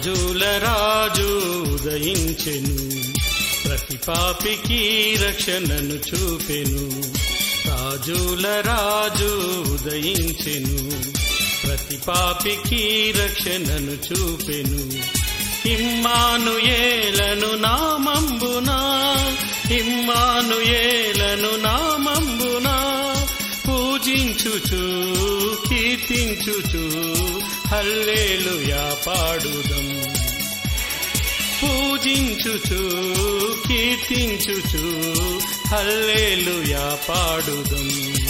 రాజుల రాజు ఉదయించెను, ప్రతి పాపికి రక్షణను చూపెను. రాజుల రాజు ఉదయించెను, ప్రతి పాపికి రక్షణను చూపెను. ఇమ్మానుయేలను నామంబునా, ఇమ్మానుయేలను నామంబునా, పూజించుచు కీర్తించుచు హల్లెలూయా పాడుదం. పూజించుచు కీర్తించుచు హల్లెలూయా పాడుదం.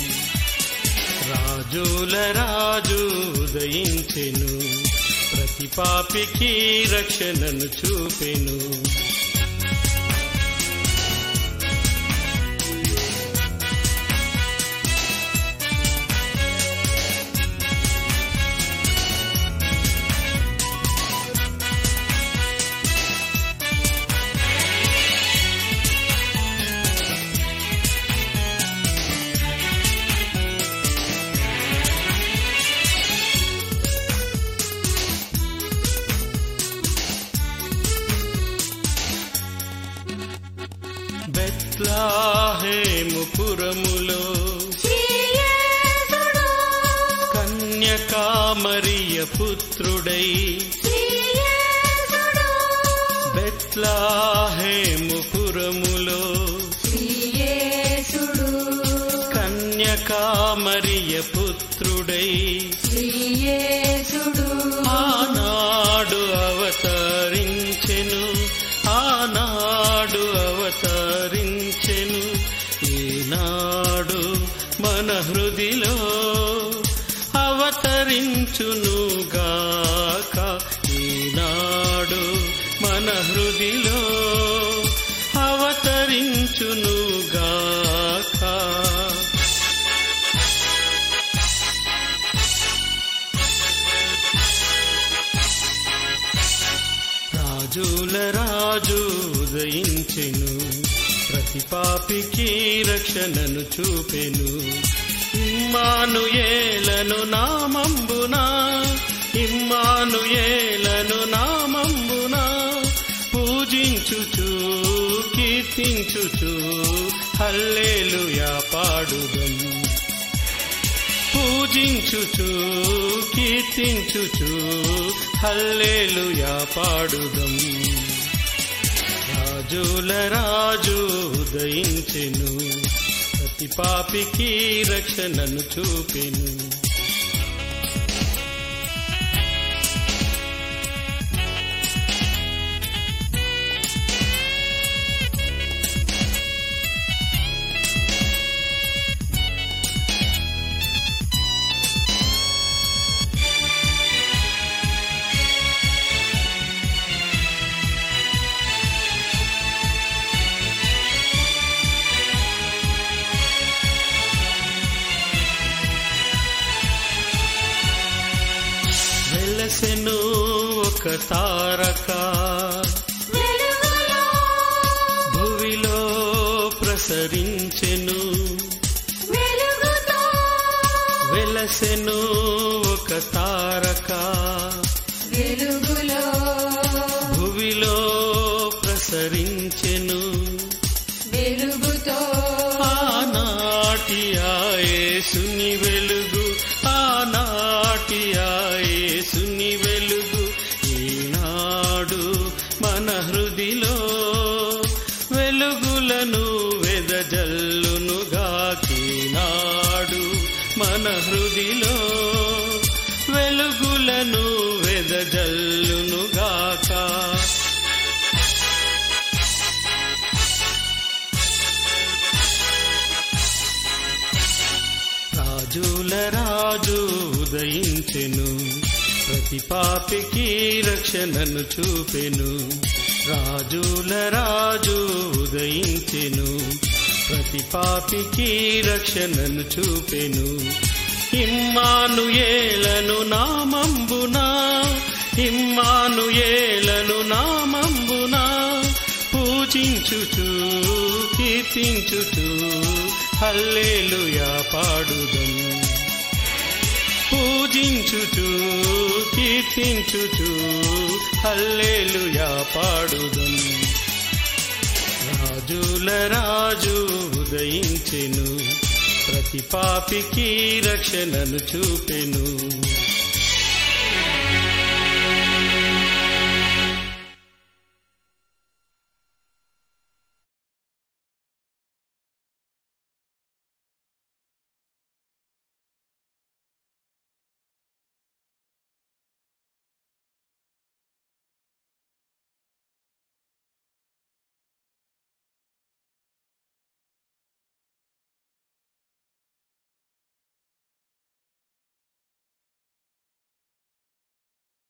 రాజుల రాజు ఉదయించెను, ప్రతి పాపికి రక్షణను చూపెను. బెత్లెహేము పురములో కన్యకా మరియ పుత్రుడై, బెత్లెహేము పురములో కన్యకా మరియ పుత్రుడై, ఆనాడు అవతరించెను, ఆనాడు అవతరించెను. ఈనాడు మన హృదిలో అవతరించునుగాక, ఈనాడు మన హృదిలో అవతరించునుగాక. రాజుల రాజు ఉదయించెను, ప్రతి పాపికి రక్షణను చూపెను. ఇమ్మానుయేలను నామంబునా, ఇమ్మానుయేలను నామంబునా, పూజించుచు కీర్తించుచు హల్లెలూయా పాడుదం. పూజించుచు కీర్తించుచు హల్లెలూయా పాడుదం. రాజుల రాజు ఉదయించెను, ప్రతి పాపికి రక్షణను చూపెను. వెలసెను ఒక తారక, భువిలో ప్రసరించెను. వెలసెను ఒక తారక, భువిలో ప్రసరించెను. ఆనాటి ఆ యేసుని వెలుగు, ఆనాటి ఆ యేసుని వెలుగు, ఈనాడు మన హృదిలో వెలుగులను వెదజల్లునుగాకీనాడు మన హృదిలో వెలుగులను వెదజల్లునుగాక. రాజుల రాజు ఉదయించెను, ప్రతి పాపికి రక్షణను చూపెను. రాజుల రాజు ఉదయించెను, ప్రతి పాపికి రక్షణను చూపెను. ఇమ్మానుయేలను నామంబునా, ఇమ్మానుయేలను నామంబునా, పూజించుచు కీర్తించుచు హల్లెలూయా పాడుదం. పూజించుచు కీర్తించుచు హల్లెలూయా పాడుదం. రాజుల రాజు ఉదయించెను, ప్రతి పాపికి రక్షణను చూపెను.